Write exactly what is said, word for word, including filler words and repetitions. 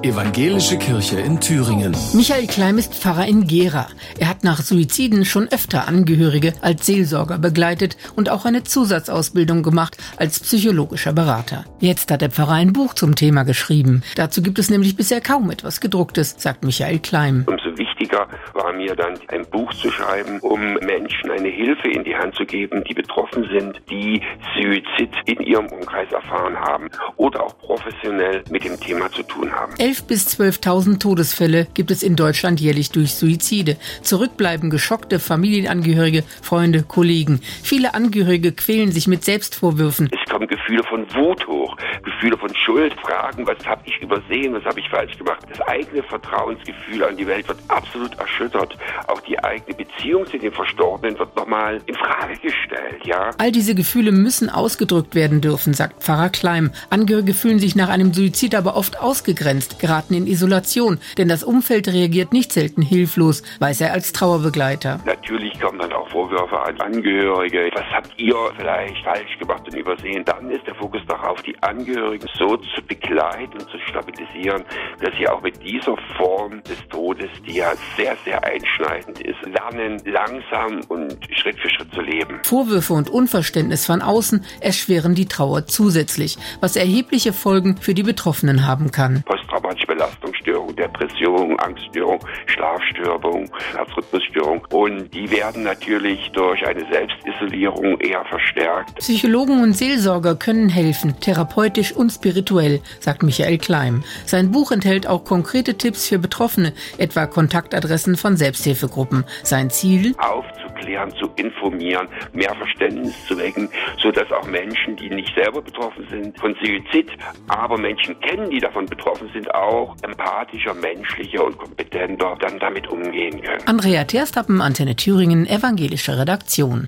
Evangelische Kirche in Thüringen. Michael Kleim ist Pfarrer in Gera. Er hat nach Suiziden schon öfter Angehörige als Seelsorger begleitet und auch eine Zusatzausbildung gemacht als psychologischer Berater. Jetzt hat der Pfarrer ein Buch zum Thema geschrieben. Dazu gibt es nämlich bisher kaum etwas Gedrucktes, sagt Michael Kleim. Umso wichtiger war mir dann, ein Buch zu schreiben, um Menschen eine Hilfe in die Hand zu geben, die betroffen sind, die Suizid in ihrem Umkreis erfahren haben oder auch professionell mit dem Thema zu tun haben. elftausend bis zwölftausend Todesfälle gibt es in Deutschland jährlich durch Suizide. Zurück bleiben geschockte Familienangehörige, Freunde, Kollegen. Viele Angehörige quälen sich mit Selbstvorwürfen. Es kommen Gefühle von Wut hoch, Gefühle von Schuld, Fragen, was habe ich übersehen, was habe ich falsch gemacht. Das eigene Vertrauensgefühl an die Welt wird absolut erschüttert. Auch die eigene Beziehung zu den Verstorbenen wird nochmal in Frage gestellt, ja. All diese Gefühle müssen ausgedrückt werden dürfen, sagt Pfarrer Kleim. Angehörige fühlen sich nach einem Suizid aber oft ausgegrenzt, geraten in Isolation, denn das Umfeld reagiert nicht selten hilflos, weiß er als Trauerbegleiter. Natürlich kommen dann auch Vorwürfe an Angehörige. Was habt ihr vielleicht falsch gemacht und übersehen? Dann ist der Fokus darauf, die Angehörigen so zu begleiten und zu stabilisieren, dass sie auch mit dieser Form des Todes, die ja sehr, sehr einschneidend ist, lernen, langsam und Schritt für Schritt zu leben. Vorwürfe und Unverständnis von außen erschweren die Trauer zusätzlich, was erhebliche Folgen für die Betroffenen haben kann. Posttraumatische Belastungsstörung, Depression, Angststörung, Schlafstörung, Herzrhythmusstörung, und die werden natürlich durch eine Selbstisolierung eher verstärkt. Psychologen und Seelsorger können helfen, therapeutisch und spirituell, sagt Michael Kleim. Sein Buch enthält auch konkrete Tipps für Betroffene, etwa Kontaktadressen von Selbsthilfegruppen. Sein Ziel? Aufzuklären, zu informieren, mehr Verständnis zu wecken, sodass auch Menschen, die nicht selber betroffen sind von Suizid, aber Menschen kennen, die davon betroffen sind, auch empathischer, menschlicher und kompetenter dann damit umgehen können. Andrea Terstappen, Antenne Thüringen, evangelische Redaktion.